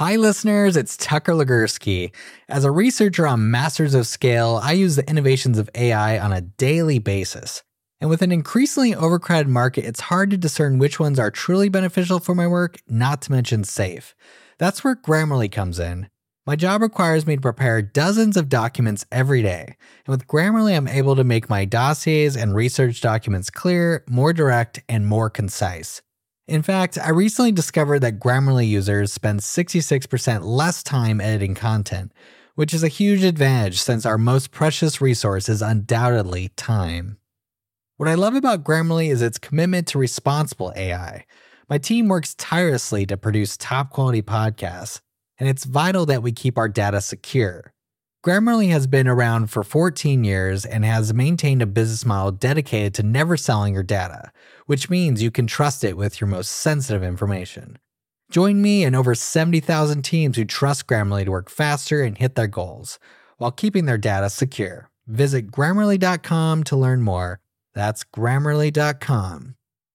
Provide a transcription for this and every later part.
Hi listeners, it's Tucker Legursky. As a researcher on Masters of Scale, I use the innovations of AI on a daily basis. And with an increasingly overcrowded market, it's hard to discern which ones are truly beneficial for my work, not to mention safe. That's where Grammarly comes in. My job requires me to prepare dozens of documents every day. And with Grammarly, I'm able to make my dossiers and research documents clear, more direct, and more concise. In fact, I recently discovered that Grammarly users spend 66% less time editing content, which is a huge advantage since our most precious resource is undoubtedly time. What I love about Grammarly is its commitment to responsible AI. My team works tirelessly to produce top-quality podcasts, and it's vital that we keep our data secure. Grammarly has been around for 14 years and has maintained a business model dedicated to never selling your data, which means you can trust it with your most sensitive information. Join me and over 70,000 teams who trust Grammarly to work faster and hit their goals, while keeping their data secure. Visit Grammarly.com to learn more. That's Grammarly.com.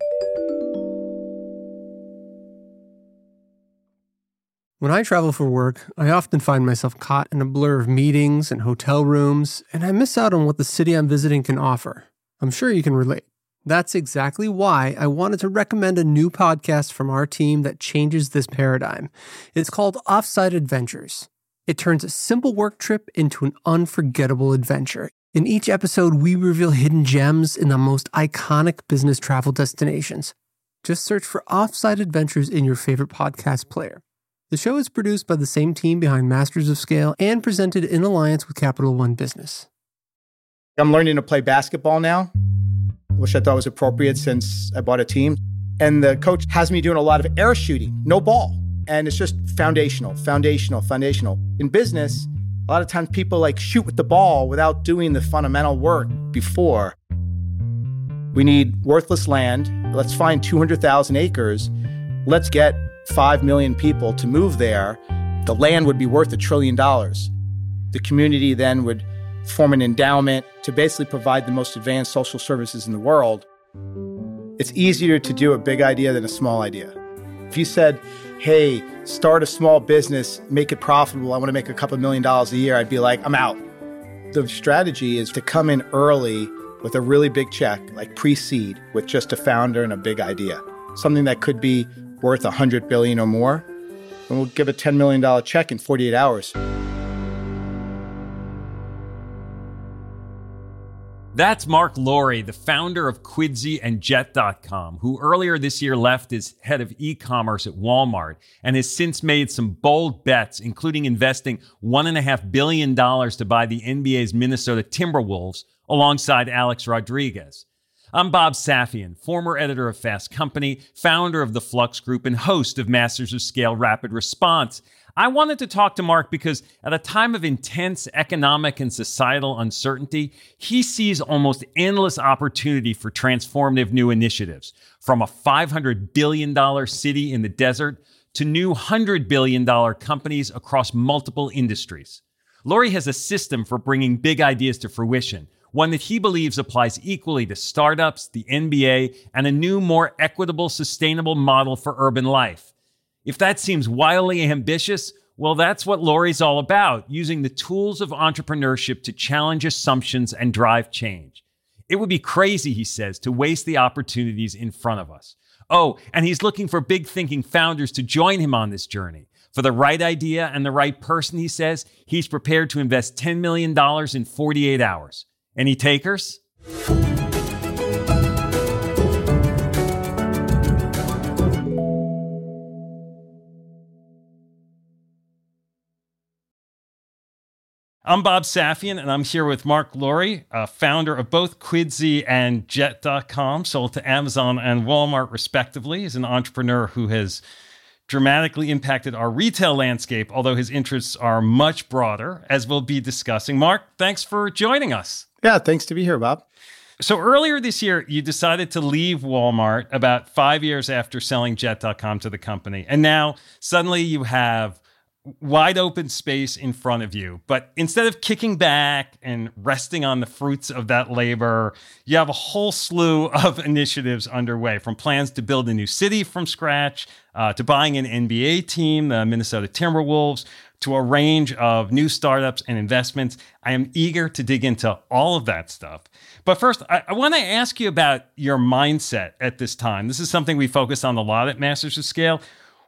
When I travel for work, I often find myself caught in a blur of meetings and hotel rooms, and I miss out on what the city I'm visiting can offer. I'm sure you can relate. That's exactly why I wanted to recommend a new podcast from our team that changes this paradigm. It's called Offsite Adventures. It turns a simple work trip into an unforgettable adventure. In each episode, we reveal hidden gems in the most iconic business travel destinations. Just search for Offsite Adventures in your favorite podcast player. The show is produced by the same team behind Masters of Scale and presented in alliance with Capital One Business. I'm learning to play basketball now, which I thought was appropriate since I bought a team. And the coach has me doing a lot of air shooting, no ball. And it's just foundational. In business, a lot of times people shoot with the ball without doing the fundamental work before. We need worthless land. Let's find 200,000 acres. Let's get 5 million people to move there. The land would be worth $1 trillion. The community then would form an endowment to basically provide the most advanced social services in the world. It's easier to do a big idea than a small idea. If you said, hey, start a small business, make it profitable, I want to make a couple $1 million a year, I'd be like, I'm out. The strategy is to come in early with a really big check, like pre-seed, with just a founder and a big idea. Something that could be worth $100 billion or more, and we'll give a $10 million check in 48 hours. That's Mark Lowry, the founder of Quidsy and Jet.com, who earlier this year left as head of e-commerce at Walmart and has since made some bold bets, including investing $1.5 billion to buy the NBA's Minnesota Timberwolves alongside Alex Rodriguez. I'm Bob Safian, former editor of Fast Company, founder of the Flux Group, and host of Masters of Scale Rapid Response. I wanted to talk to Mark because at a time of intense economic and societal uncertainty, he sees almost endless opportunity for transformative new initiatives, from a $500 billion city in the desert to new $100 billion companies across multiple industries. Lowry has a system for bringing big ideas to fruition, one that he believes applies equally to startups, the NBA, and a new, more equitable, sustainable model for urban life. If that seems wildly ambitious, well, that's what Lowry's all about, using the tools of entrepreneurship to challenge assumptions and drive change. It would be crazy, he says, to waste the opportunities in front of us. Oh, and he's looking for big-thinking founders to join him on this journey. For the right idea and the right person, he says, he's prepared to invest $10 million in 48 hours. Any takers? I'm Bob Safian, and I'm here with Mark Lowry, founder of both Quidsy and Jet.com, sold to Amazon and Walmart, respectively. He's an entrepreneur who has dramatically impacted our retail landscape, although his interests are much broader, as we'll be discussing. Mark, thanks for joining us. Yeah, thanks to be here, Bob. So earlier this year, you decided to leave Walmart about 5 years after selling Jet.com to the company. And now suddenly you have wide open space in front of you. But instead of kicking back and resting on the fruits of that labor, you have a whole slew of initiatives underway, from plans to build a new city from scratch, to buying an NBA team, the Minnesota Timberwolves, to a range of new startups and investments. I am eager to dig into all of that stuff. But first, I want to ask you about your mindset at this time. This is something we focus on a lot at Masters of Scale.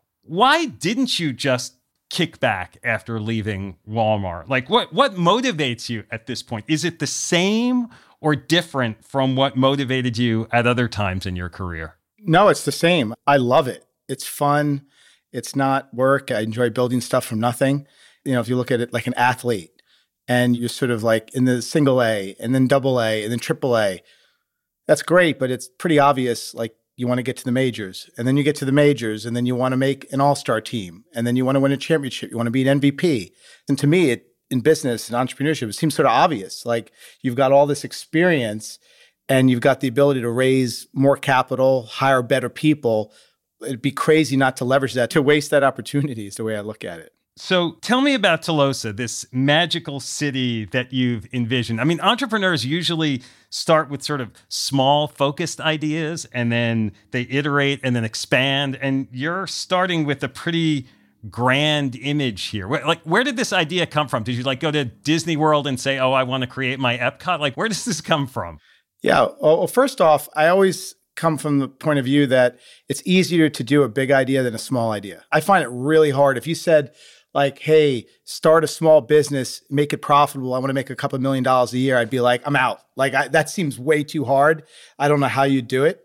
Why didn't you just kick back after leaving Walmart? Like, what motivates you at this point? Is it the same or different from what motivated you at other times in your career? No, it's the same. I love it. It's fun. It's not work. I enjoy building stuff from nothing. You know, if you look at it like an athlete and you're sort of like in the single A and then double A and then triple A, that's great, but it's pretty obvious. Like, you want to get to the majors, and then you get to the majors, and then you want to make an all-star team, and then you want to win a championship. You want to be an MVP. And to me, in business and entrepreneurship, it seems sort of obvious. Like, you've got all this experience and you've got the ability to raise more capital, hire better people. It'd be crazy not to leverage that, to waste that opportunity is the way I look at it. So tell me about Telosa, this magical city that you've envisioned. I mean, entrepreneurs usually start with sort of small, focused ideas, and then they iterate and then expand. And you're starting with a pretty grand image here. Where did this idea come from? Did you go to Disney World and say, oh, I want to create my Epcot? Where does this come from? Yeah. Well, first off, I always come from the point of view that it's easier to do a big idea than a small idea. I find it really hard. If you said, hey, start a small business, make it profitable, I want to make a couple $1 million a year, I'd be like, I'm out. That seems way too hard. I don't know how you do it.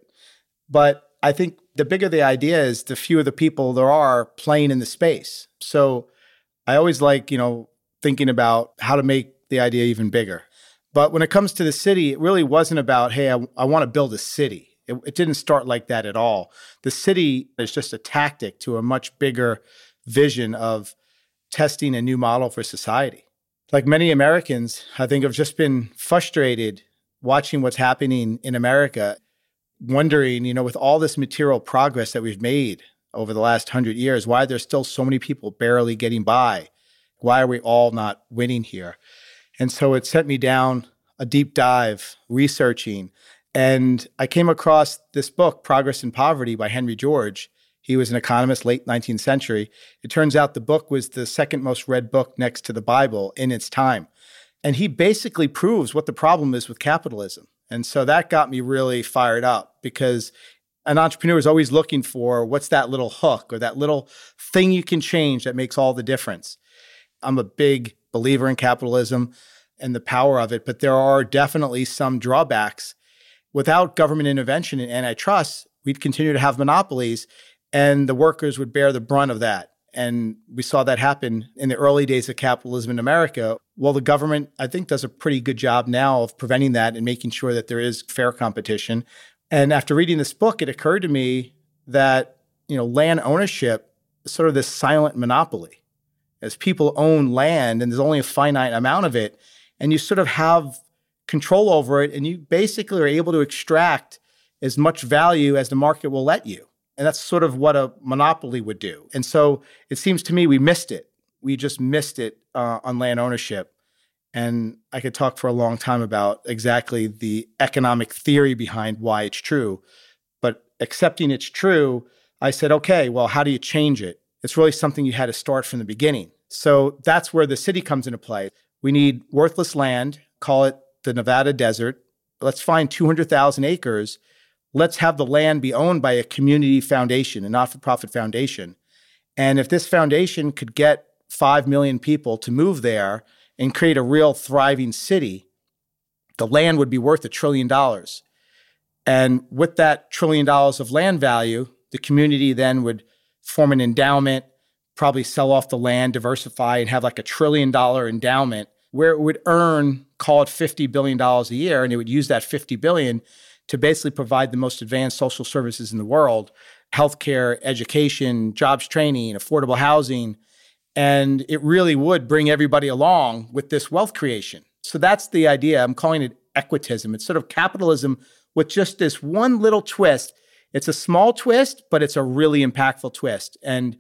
But I think the bigger the idea is, the fewer the people there are playing in the space. So I always thinking about how to make the idea even bigger. But when it comes to the city, it really wasn't about, hey, I want to build a city. It didn't start like that at all. The city is just a tactic to a much bigger vision of testing a new model for society. Like many Americans, I think, have just been frustrated watching what's happening in America, wondering, with all this material progress that we've made over the last 100 years, why there's still so many people barely getting by. Why are we all not winning here? And so it sent me down a deep dive researching. And I came across this book, Progress and Poverty by Henry George. He was an economist, late 19th century. It turns out the book was the second most read book next to the Bible in its time. And he basically proves what the problem is with capitalism. And so that got me really fired up, because an entrepreneur is always looking for what's that little hook or that little thing you can change that makes all the difference. I'm a big believer in capitalism and the power of it, but there are definitely some drawbacks. Without government intervention and antitrust, we'd continue to have monopolies, and the workers would bear the brunt of that. And we saw that happen in the early days of capitalism in America. Well, the government, I think, does a pretty good job now of preventing that and making sure that there is fair competition. And after reading this book, it occurred to me that, land ownership is sort of this silent monopoly. As people own land and there's only a finite amount of it, and you sort of have control over it, and you basically are able to extract as much value as the market will let you. And that's sort of what a monopoly would do. And so it seems to me we missed it. We just missed it on land ownership. And I could talk for a long time about exactly the economic theory behind why it's true. But accepting it's true, I said, okay, well, how do you change it? It's really something you had to start from the beginning. So that's where the city comes into play. We need worthless land, call it the Nevada desert. Let's find 200,000 acres. Let's have the land be owned by a community foundation, a not-for-profit foundation. And if this foundation could get 5 million people to move there and create a real thriving city, the land would be worth $1 trillion. And with that $1 trillion of land value, the community then would form an endowment, probably sell off the land, diversify, and have like $1 trillion endowment where it would earn, call it $50 billion a year, and it would use that $50 billion to basically provide the most advanced social services in the world, healthcare, education, jobs training, affordable housing. And it really would bring everybody along with this wealth creation. So that's the idea. I'm calling it equitism. It's sort of capitalism with just this one little twist. It's a small twist, but it's a really impactful twist. And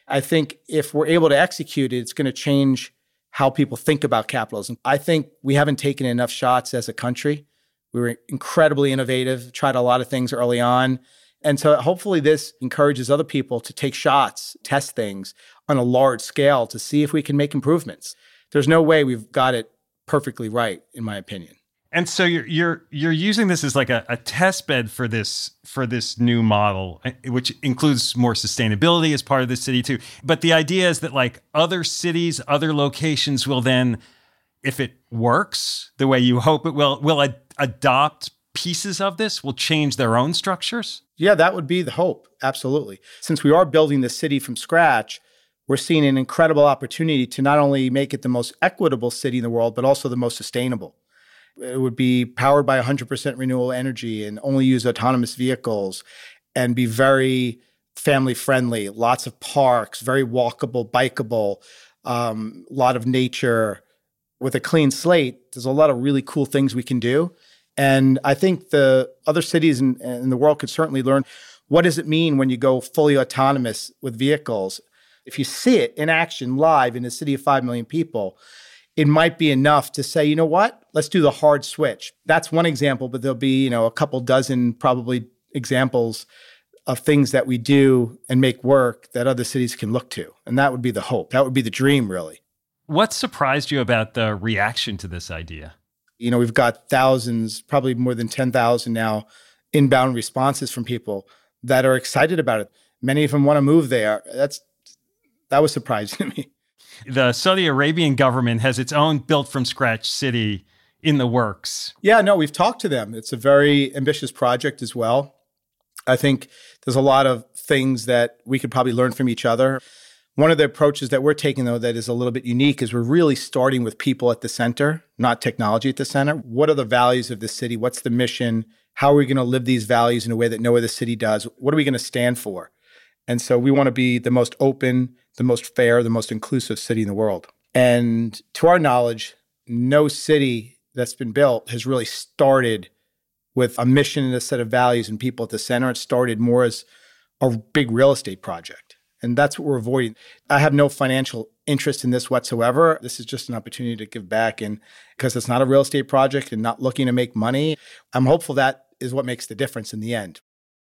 I think if we're able to execute it, it's going to change how people think about capitalism. I think we haven't taken enough shots as a country. We were incredibly innovative, tried a lot of things early on. And so hopefully this encourages other people to take shots, test things on a large scale to see if we can make improvements. There's no way we've got it perfectly right, in my opinion. And so you're using this as like a test bed for this new model, which includes more sustainability as part of the city too. But the idea is that like other cities, other locations will then, if it works the way you hope it will adopt pieces of this, will change their own structures? Yeah, that would be the hope. Absolutely. Since we are building the city from scratch, we're seeing an incredible opportunity to not only make it the most equitable city in the world, but also the most sustainable. It would be powered by 100% renewable energy and only use autonomous vehicles and be very family friendly, lots of parks, very walkable, bikeable, a lot of nature. With a clean slate, there's a lot of really cool things we can do. And I think the other cities in the world could certainly learn, what does it mean when you go fully autonomous with vehicles? If you see it in action live in a city of 5 million people, it might be enough to say, you know what, let's do the hard switch. That's one example, but there'll be, a couple dozen probably examples of things that we do and make work that other cities can look to. And that would be the hope. That would be the dream, really. What surprised you about the reaction to this idea? We've got thousands, probably more than 10,000 now, inbound responses from people that are excited about it. Many of them want to move there. That was surprising to me. The Saudi Arabian government has its own built-from-scratch city in the works. Yeah, no, we've talked to them. It's a very ambitious project as well. I think there's a lot of things that we could probably learn from each other. One of the approaches that we're taking, though, that is a little bit unique is we're really starting with people at the center, not technology at the center. What are the values of the city? What's the mission? How are we going to live these values in a way that no other city does? What are we going to stand for? And so we want to be the most open, the most fair, the most inclusive city in the world. And to our knowledge, no city that's been built has really started with a mission and a set of values and people at the center. It started more as a big real estate project. And that's what we're avoiding. I have no financial interest in this whatsoever. This is just an opportunity to give back. And because it's not a real estate project and not looking to make money, I'm hopeful that is what makes the difference in the end.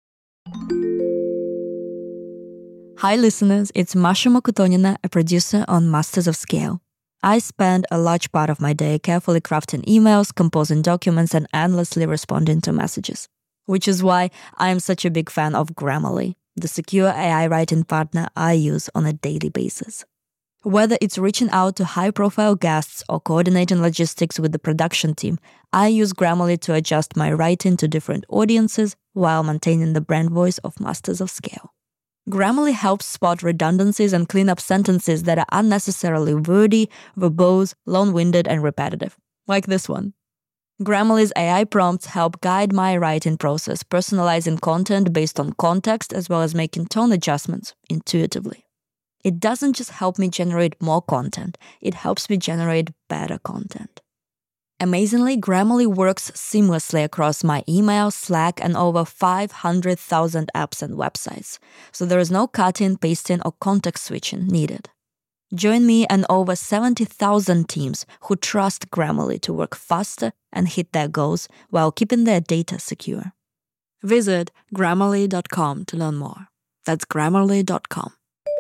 Hi, listeners. It's Masha Mokutonina, a producer on Masters of Scale. I spend a large part of my day carefully crafting emails, composing documents, and endlessly responding to messages. Which is why I am such a big fan of Grammarly, the secure AI writing partner I use on a daily basis. Whether it's reaching out to high-profile guests or coordinating logistics with the production team, I use Grammarly to adjust my writing to different audiences while maintaining the brand voice of Masters of Scale. Grammarly helps spot redundancies and clean up sentences that are unnecessarily wordy, verbose, long-winded, and repetitive, like this one. Grammarly's AI prompts help guide my writing process, personalizing content based on context as well as making tone adjustments intuitively. It doesn't just help me generate more content, it helps me generate better content. Amazingly, Grammarly works seamlessly across my email, Slack, and over 500,000 apps and websites, so there is no cutting, pasting, or context switching needed. Join me and over 70,000 teams who trust Grammarly to work faster and hit their goals while keeping their data secure. Visit Grammarly.com to learn more. That's Grammarly.com.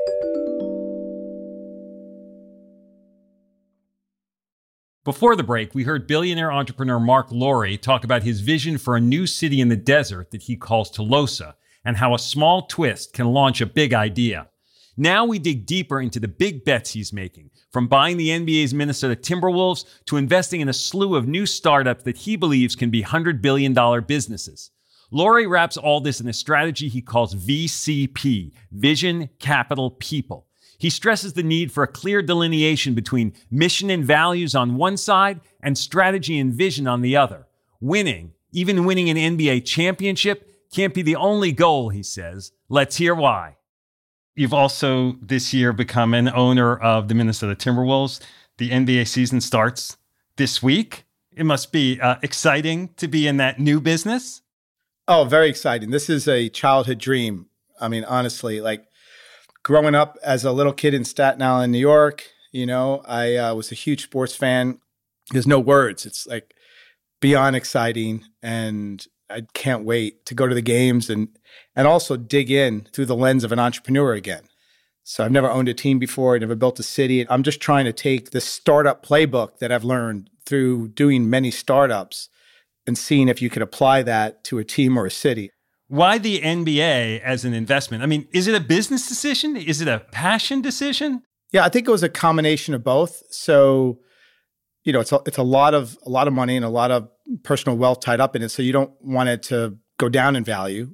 Before the break, we heard billionaire entrepreneur Marc Lore talk about his vision for a new city in the desert that he calls Tolosa, and how a small twist can launch a big idea. Now we dig deeper into the big bets he's making, from buying the NBA's Minnesota Timberwolves to investing in a slew of new startups that he believes can be $100 billion businesses. Lore wraps all this in a strategy he calls VCP, Vision, Capital, People. He stresses the need for a clear delineation between mission and values on one side and strategy and vision on the other. Winning, even winning an NBA championship, can't be the only goal, he says. Let's hear why. You've also this year become an owner of the Minnesota Timberwolves. The NBA season starts this week. It must be exciting to be in that new business. Oh, very exciting. This is a childhood dream. I mean, honestly, growing up as a little kid in Staten Island, New York, I was a huge sports fan. There's no words. It's like beyond exciting. And I can't wait to go to the games and also dig in through the lens of an entrepreneur again. So I've never owned a team before. I never built a city. I'm just trying to take the startup playbook that I've learned through doing many startups and seeing if you could apply that to a team or a city. Why the NBA as an investment? I mean, is it a business decision? Is it a passion decision? Yeah, I think it was a combination of both. So, it's a lot of money and a lot of personal wealth tied up in it. So you don't want it to go down in value,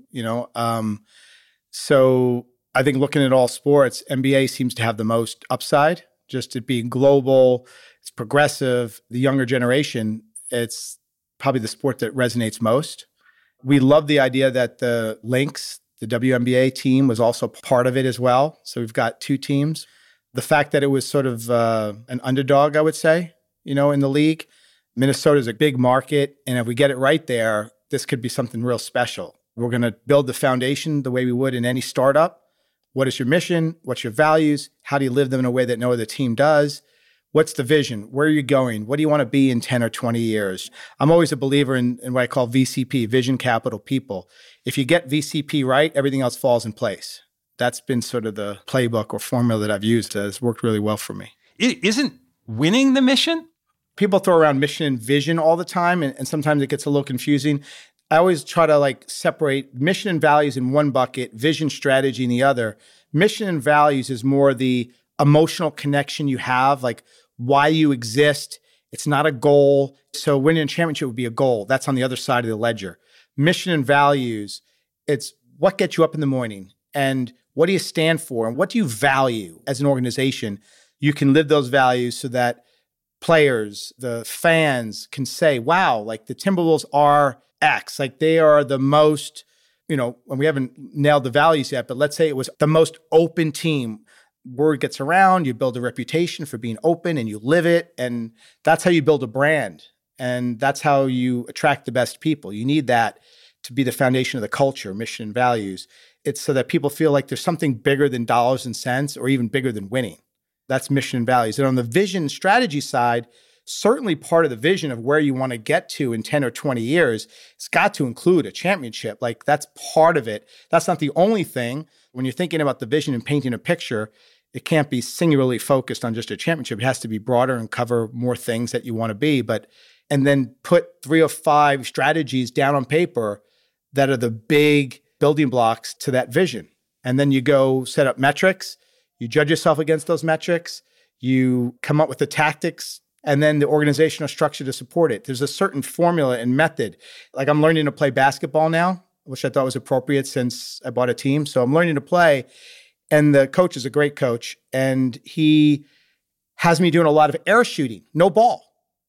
So I think looking at all sports, NBA seems to have the most upside, just it being global, it's progressive, the younger generation, it's probably the sport that resonates most. We love the idea that the Lynx, the WNBA team, was also part of it as well. So we've got two teams. The fact that it was sort of an underdog, I would say, in the league. Minnesota is a big market, and if we get it right there, this could be something real special. We're going to build the foundation the way we would in any startup. What is your mission? What's your values? How do you live them in a way that no other team does? What's the vision? Where are you going? What do you want to be in 10 or 20 years? I'm always a believer in what I call VCP, Vision Capital People. If you get VCP right, everything else falls in place. That's been sort of the playbook or formula that I've used. It's worked really well for me. Isn't winning the mission? People throw around mission and vision all the time, and sometimes it gets a little confusing. I always try to separate mission and values in one bucket, vision, strategy in the other. Mission and values is more the emotional connection you have, why you exist. It's not a goal. So winning a championship would be a goal. That's on the other side of the ledger. Mission and values, it's what gets you up in the morning and what do you stand for and what do you value as an organization. You can live those values so that players, the fans can say, wow, the Timberwolves are X. They are the most, and we haven't nailed the values yet, but let's say it was the most open team. Word gets around, you build a reputation for being open and you live it. And that's how you build a brand. And that's how you attract the best people. You need that to be the foundation of the culture, mission, and values. It's so that people feel like there's something bigger than dollars and cents or even bigger than winning. That's mission and values. And on the vision and strategy side, certainly part of the vision of where you want to get to in 10 or 20 years, it's got to include a championship. That's part of it. That's not the only thing. When you're thinking about the vision and painting a picture, it can't be singularly focused on just a championship. It has to be broader and cover more things that you want to be. And then put 3 or 5 strategies down on paper that are the big building blocks to that vision. And then you go set up metrics. You judge yourself against those metrics. You come up with the tactics and then the organizational structure to support it. There's a certain formula and method. I'm learning to play basketball now, which I thought was appropriate since I bought a team. So I'm learning to play. And the coach is a great coach. And he has me doing a lot of air shooting, no ball.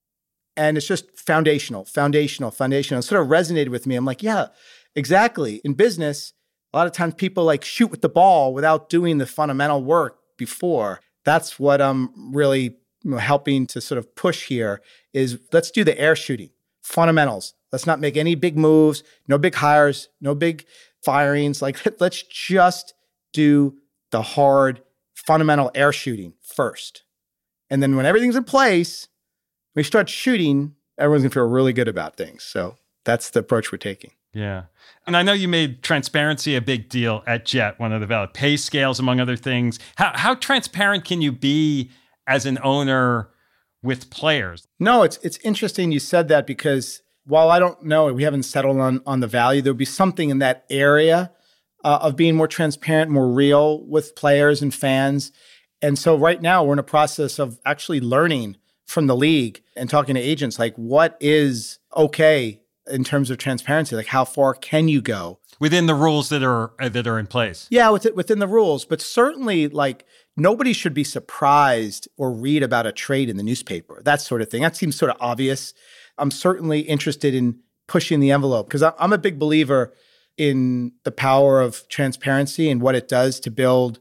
And it's just foundational. It sort of resonated with me. I'm like, yeah, exactly. In business, a lot of times people shoot with the ball without doing the fundamental work before. That's what I'm really helping to sort of push here is let's do the air shooting, fundamentals. Let's not make any big moves, no big hires, no big firings. Let's just do the hard fundamental air shooting first. And then when everything's in place, we start shooting, everyone's going to feel really good about things. So that's the approach we're taking. Yeah. And I know you made transparency a big deal at Jet, one of the valid pay scales, among other things. How transparent can you be as an owner with players? No, it's interesting you said that because while I don't know, we haven't settled on the value, there'll be something in that area of being more transparent, more real with players and fans. And so right now we're in a process of actually learning from the league and talking to agents, what is okay in terms of transparency? How far can you go? Within the rules that are in place. Yeah, within the rules. But certainly, nobody should be surprised or read about a trade in the newspaper, that sort of thing. That seems sort of obvious. I'm certainly interested in pushing the envelope because I'm a big believer in the power of transparency and what it does to build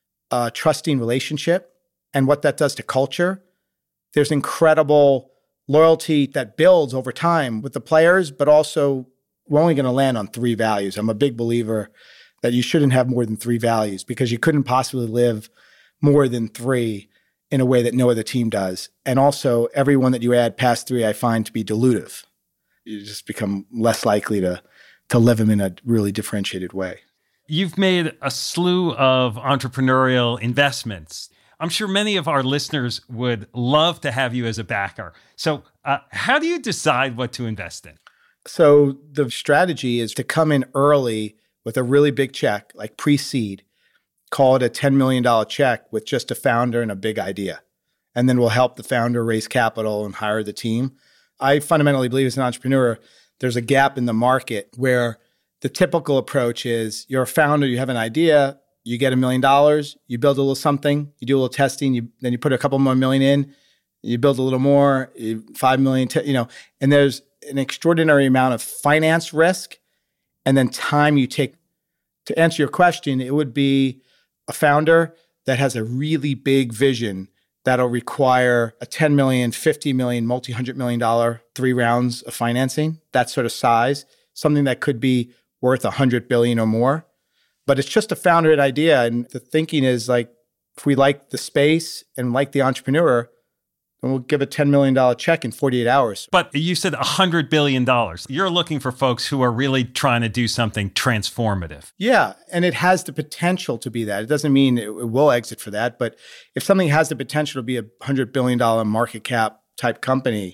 a trusting relationship and what that does to culture. There's incredible loyalty that builds over time with the players, but also we're only going to land on 3 values. I'm a big believer that you shouldn't have more than 3 values because you couldn't possibly live more than 3 in a way that no other team does. And also, everyone that you add past 3, I find to be dilutive. You just become less likely to live them in a really differentiated way. You've made a slew of entrepreneurial investments. I'm sure many of our listeners would love to have you as a backer. So how do you decide what to invest in? So the strategy is to come in early with a really big check, like pre-seed, call it a $10 million check with just a founder and a big idea. And then we'll help the founder raise capital and hire the team. I fundamentally believe as an entrepreneur, there's a gap in the market where the typical approach is you're a founder, you have an idea, you get $1 million, you build a little something, you do a little testing, then you put a couple more million in, you build a little more, 5 million, and there's an extraordinary amount of finance risk and then time you take. To answer your question, it would be a founder that has a really big vision that'll require a 10 million, 50 million, multi-$100 million 3 rounds of financing, that sort of size, something that could be worth 100 billion or more. But it's just a founder idea. And the thinking is like, if we like the space and like the entrepreneur, then we'll give a $10 million check in 48 hours. But you said $100 billion. You're looking for folks who are really trying to do something transformative. Yeah, and it has the potential to be that. It doesn't mean it will exit for that, but if something has the potential to be a $100 billion market cap type company,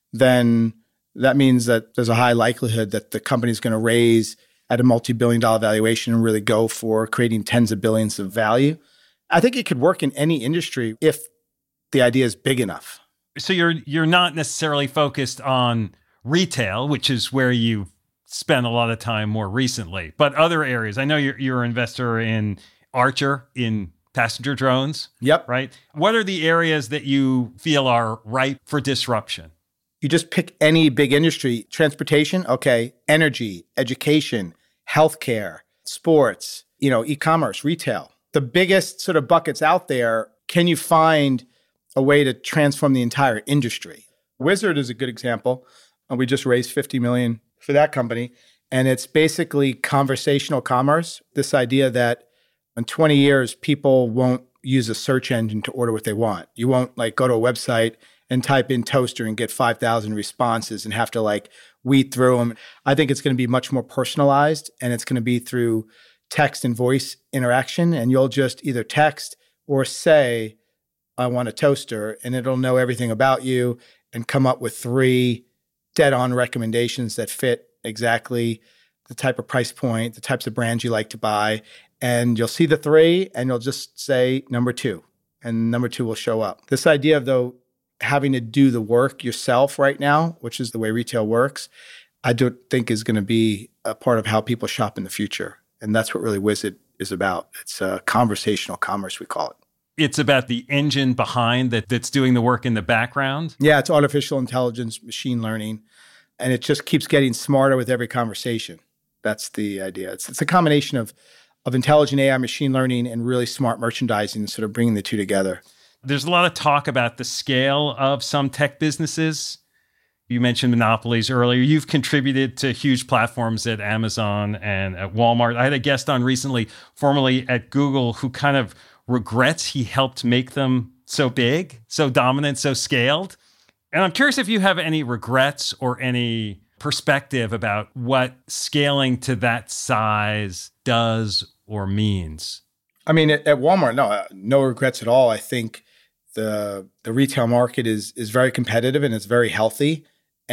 then that means that there's a high likelihood that the company is going to raise at a multi-billion dollar valuation and really go for creating tens of billions of value. I think it could work in any industry if the idea is big enough. So you're not necessarily focused on retail, which is where you spent a lot of time more recently, but other areas. I know you're an investor in Archer, in passenger drones. Yep. Right? What are the areas that you feel are ripe for disruption? You just pick any big industry. Transportation, okay. Energy, education, healthcare, sports, e-commerce, retail. The biggest sort of buckets out there, can you find a way to transform the entire industry? Wizard is a good example. We just raised $50 million for that company. And it's basically conversational commerce. This idea that in 20 years, people won't use a search engine to order what they want. You won't go to a website and type in toaster and get 5,000 responses and have to weed through them. I think it's going to be much more personalized, and it's going to be through text and voice interaction. And you'll just either text or say, I want a toaster, and it'll know everything about you and come up with 3 dead-on recommendations that fit exactly the type of price point, the types of brands you like to buy. And you'll see the 3, and you'll just say number 2, and number 2 will show up. This idea of, though, having to do the work yourself right now, which is the way retail works, I don't think is going to be a part of how people shop in the future. And that's what really Wizard is about. It's conversational commerce, we call it. It's about the engine behind that's doing the work in the background? Yeah, it's artificial intelligence, machine learning, and it just keeps getting smarter with every conversation. That's the idea. It's a combination of intelligent AI, machine learning, and really smart merchandising, sort of bringing the two together. There's a lot of talk about the scale of some tech businesses. You mentioned monopolies earlier. You've contributed to huge platforms at Amazon and at Walmart. I had a guest on recently, formerly at Google, who kind of regrets he helped make them so big, so dominant, so scaled. And I'm curious if you have any regrets or any perspective about what scaling to that size does or means. I mean, at Walmart, no regrets at all. I think the retail market is very competitive and it's very healthy.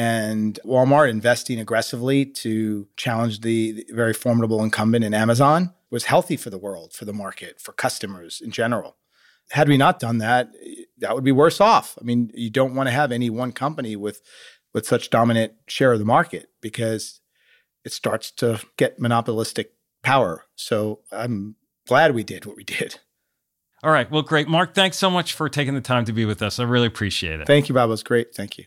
And Walmart investing aggressively to challenge the very formidable incumbent in Amazon was healthy for the world, for the market, for customers in general. Had we not done that, that would be worse off. I mean, you don't want to have any one company with such dominant share of the market because it starts to get monopolistic power. So I'm glad we did what we did. All right. Well, great. Mark, thanks so much for taking the time to be with us. I really appreciate it. Thank you, Bob. It was great. Thank you.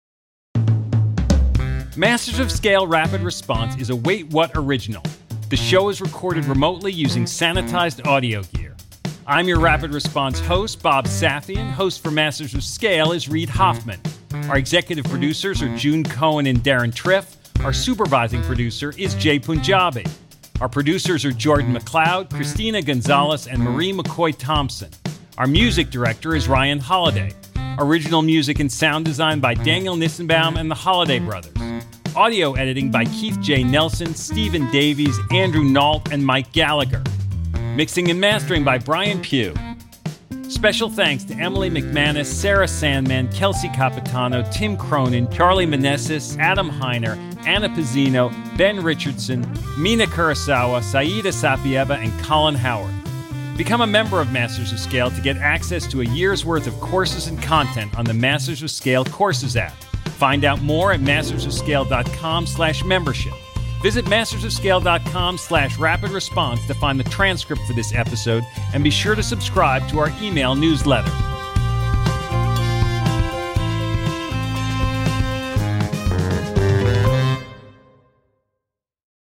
Masters of Scale Rapid Response is a Wait What original. The show is recorded remotely using sanitized audio gear. I'm your Rapid Response host, Bob Safian. Host for Masters of Scale is Reid Hoffman. Our executive producers are June Cohen and Darren Triff. Our supervising producer is Jay Punjabi. Our producers are Jordan McLeod, Christina Gonzalez, and Marie McCoy Thompson. Our music director is Ryan Holiday. Original music and sound design by Daniel Nissenbaum and the Holiday Brothers. Audio editing by Keith J. Nelson, Stephen Davies, Andrew Nault, and Mike Gallagher. Mixing and mastering by Brian Pugh. Special thanks to Emily McManus, Sarah Sandman, Kelsey Capitano, Tim Cronin, Charlie Meneses, Adam Heiner, Anna Pizzino, Ben Richardson, Mina Kurosawa, Saida Sapieva, and Colin Howard. Become a member of Masters of Scale to get access to a year's worth of courses and content on the Masters of Scale Courses app. Find out more at mastersofscale.com/membership. Visit mastersofscale.com/rapid response to find the transcript for this episode, and be sure to subscribe to our email newsletter.